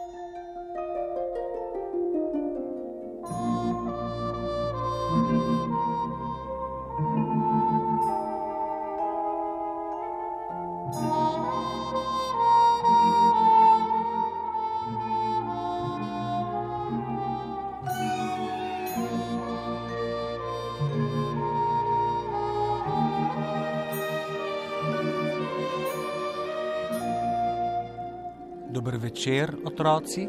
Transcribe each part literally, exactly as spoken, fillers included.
Dober večer, otroci.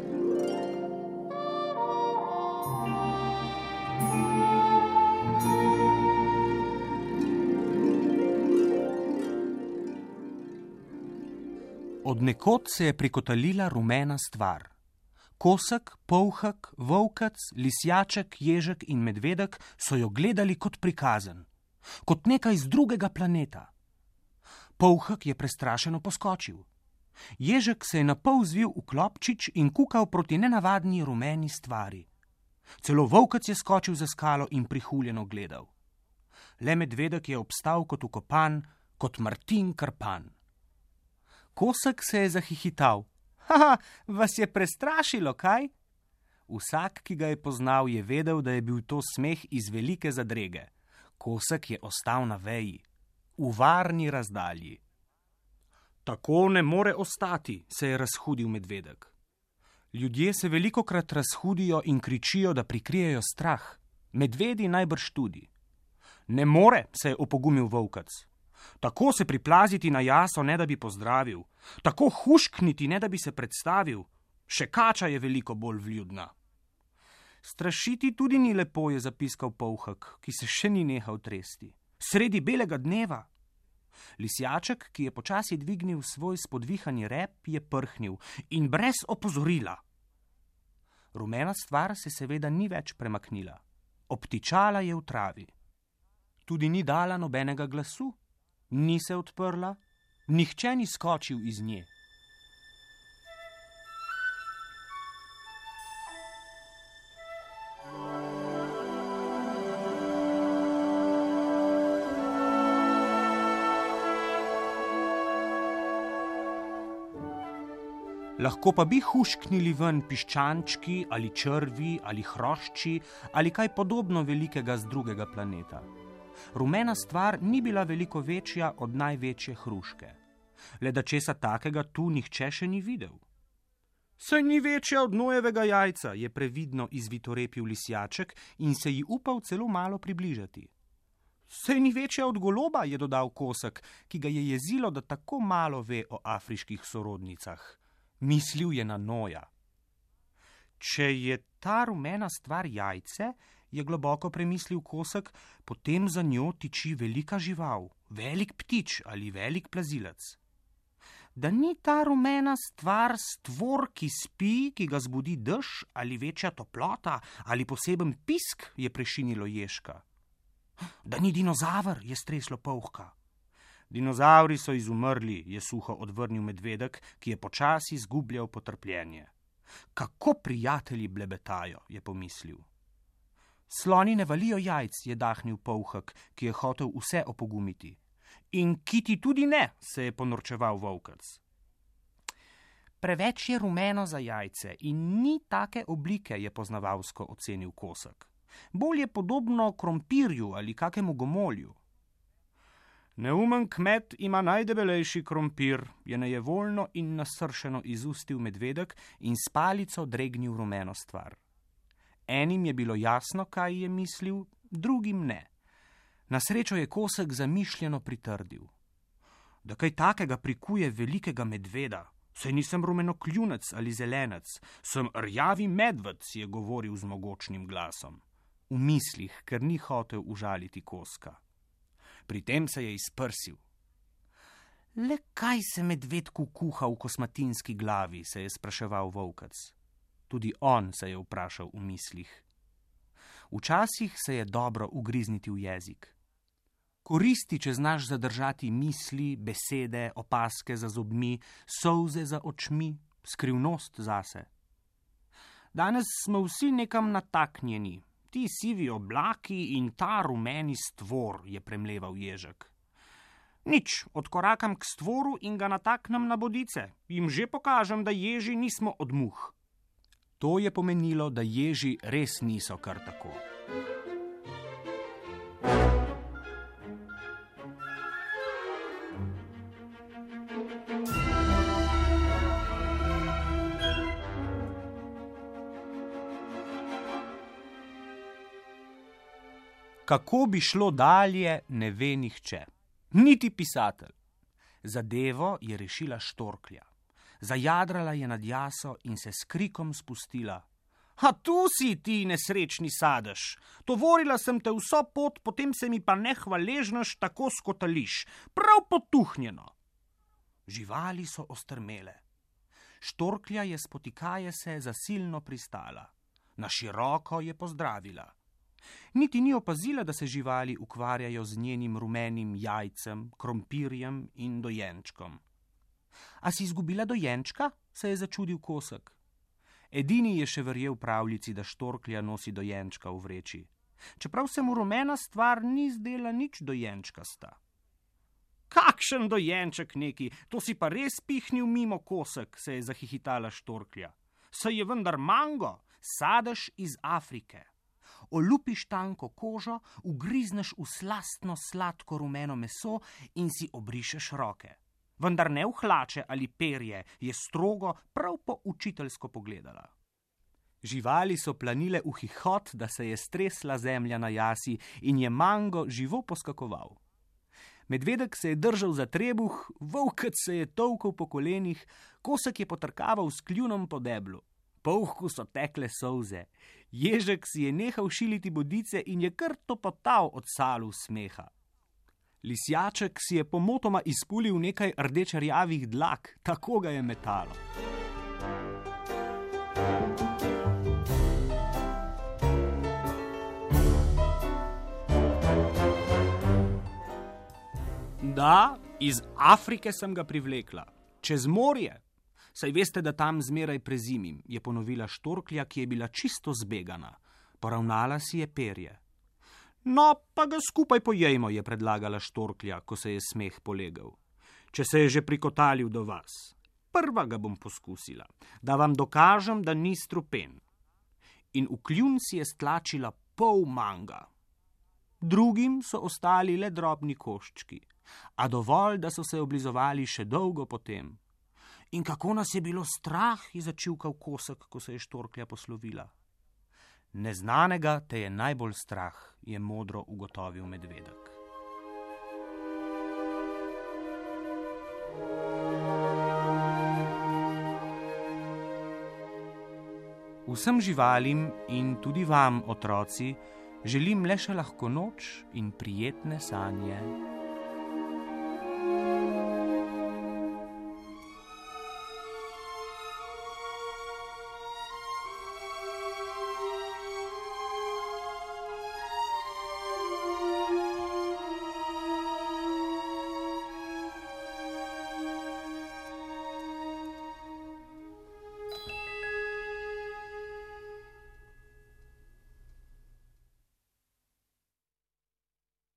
Od nekod se je prikotalila rumena stvar. Kosek, polhek, volkec, lisjaček, ježek in medvedek so jo gledali kot prikazen, kot nekaj z drugega planeta. Polhek je prestrašeno poskočil. Ježek se je napol zvil v klopčič in kukal proti nenavadni rumeni stvari. Celo volkec je skočil za skalo in prihuljeno gledal. Le medvedek je obstal kot ukopan, kot Martin Krpan. Kosek se je zahihital. Haha, vas je prestrašilo, kaj? Vsak, ki ga je poznal, je vedel, da je bil to smeh iz velike zadrege. Kosek je ostal na veji, v varni razdalji. Tako ne more ostati, se je razhudil medvedek. Ljudje se velikokrat razhudijo in kričijo, da prikrijejo strah. Medvedi najbrž tudi. Ne more, se je opogumil volkec. Tako se priplaziti na jaso, ne da bi pozdravil. Tako huškniti, ne da bi se predstavil. Še kača je veliko bolj vljudna. Strašiti tudi ni lepo, je zapiskal polhek, ki se še ni nehal tresti. Sredi belega dneva. Lisjaček, ki je počasi dvignil svoj spodvihani rep, je prhnil in brez opozorila. Rumena stvar se seveda ni več premaknila. Obtičala je v travi. Tudi ni dala nobenega glasu, ni se odprla, nihče ni skočil iz nje. Lahko pa bi hušknili ven piščančki ali črvi ali hrošči ali kaj podobno velikega z drugega planeta. Rumena stvar ni bila veliko večja od največje hruške. Le da česa takega tu nihče še ni videl. Saj ni večja od nojevega jajca, je previdno izvitorepil lisjaček in se ji upal celo malo približati. Saj ni večja od goloba, je dodal Kosek, ki ga je jezilo, da tako malo ve o afriških sorodnicah. Mislil je na Noja. Če je ta rumena stvar jajce, je globoko premislil Kosek, potem za njo tiči velika žival, velik ptič ali velik plazilec. Da ni ta rumena stvar stvor, ki spi, ki ga zbudi dež ali večja toplota ali poseben pisk, je prešinilo ježka. Da ni dinozaver, je streslo polhka. Dinozavri so izumrli, je suho odvrnil medvedek, ki je počasi zgubljal potrpljenje. Kako prijatelji blebetajo, je pomislil. Sloni ne valijo jajc, je dahnil polhek, ki je hotel vse opogumiti. In kiti tudi ne, se je ponorčeval volkec. Preveč je rumeno za jajce in ni take oblike, je poznavalsko ocenil Kosek. Bolj je podobno krompirju ali kakemu gomolju. Neumen kmet ima najdebelejši krompir, je nejevoljno in nasršeno izustil medvedek in s palico dregnil rumeno stvar. Enim je bilo jasno, kaj je mislil, drugim ne. Na srečo je Kosek zamišljeno pritrdil. Da kaj takega prikuje velikega medveda, saj nisem rumenokljunec ali zelenec, sem rjavi medved, je govoril z mogočnim glasom. V mislih, ker ni hotel užaliti Koska. Pri tem se je izprsil. Le kaj se medvedku kuha v kosmatinski glavi, se je spraševal volkec. Tudi on se je vprašal v mislih. Včasih se je dobro ugrizniti v jezik. Koristi, če znaš zadržati misli, besede, opaske za zobmi, solze za očmi, skrivnost zase. Danes smo vsi nekam nataknjeni. Ti sivi oblaki in ta rumeni stvor, je premleval ježek. Nič, odkorakam k stvoru in ga nataknem na bodice. Jim že pokažem, da ježi nismo od muh. to je pomenilo, da ježi res niso kar tako. Kako bi šlo dalje, ne ve nihče, niti pisatelj. Zadevo je rešila štorklja. Zajadrala je nad jaso in se s krikom spustila. A tu si ti, nesrečni sadež! Tovorila sem te vso pot, potem se mi pa nehvaležnaš tako skotališ. Prav potuhnjeno! Živali so ostrmele. Štorklja je spotikaje se zasilno pristala. Na široko je pozdravila. Niti ni opazila, da se živali ukvarjajo z njenim rumenim jajcem, krompirjem in dojenčkom. A si izgubila dojenčka? Se je začudil Kosek. Edini je še verjel pravljici, da štorklja nosi dojenčka v vreči. Čeprav se mu rumena stvar ni zdela nič dojenčkasta. Kakšen dojenček neki, to si pa res pihnil mimo, Kosek, se je zahihitala štorklja. Saj je vendar mango, sadež iz Afrike. Olupiš tanko kožo, ugrizneš v slastno sladko rumeno meso in si obrišeš roke. Vendar ne v hlače ali perje, je strogo, prav po učiteljsko pogledala. Živali so planile v hihot, da se je stresla zemlja na jasi in je mango živo poskakoval. Medvedek se je držal za trebuh, volkec se je tolkel po kolenih, Kosek je potrkaval s kljunom po deblu. Polhku so tekle solze. Ježek si je nehal šiliti bodice in je kar topotal od salu smeha. Lisjaček si je pomotoma izpulil nekaj rdečerjavih dlak, tako ga je metalo. Da, iz Afrike sem ga privlekla, čez morje. Saj veste, da tam zmeraj prezimim, je ponovila štorklja, ki je bila čisto zbegana. Poravnala si je perje. No, pa ga skupaj pojejmo, je predlagala štorklja, ko se je smeh polegel. Če se je že prikotalil do vas. Prva ga bom poskusila, da vam dokažem, da ni strupen. In v kljun si je stlačila pol manga. Drugim so ostali le drobni koščki, a dovolj, da so se oblizovali še dolgo potem. In kako nas je bilo strah, je začivkal Kosek, ko se je štorklja poslovila. Neznanega te je najbolj strah, je modro ugotovil medvedek. Vsem živalim in tudi vam, otroci, želim le še lahko noč in prijetne sanje.